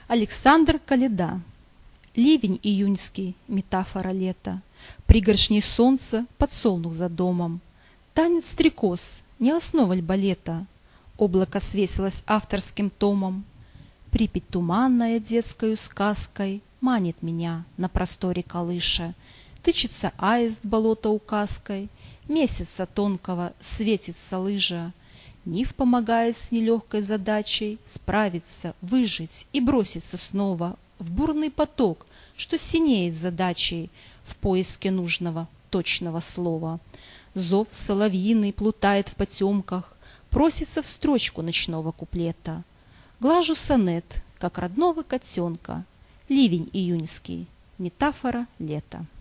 Александр Коляда. Ливень июньский, метафора лета, пригоршней солнца, подсолнух за домом. Танец стрекоз, не основа ль балета? Облако свесилось авторским томом. Припять туманная детскою сказкой манит меня на просторе колыша. Тычется аист болото указкой, месяца тонкого светится лыжа. Нив помогает с нелегкой задачей справиться, выжить и броситься снова в бурный поток, что синеет задачей в поиске нужного точного слова. Зов соловьиный плутает в потемках, просится в строчку ночного куплета. Глажу сонет, как родного котенка, ливень июньский, метафора лета.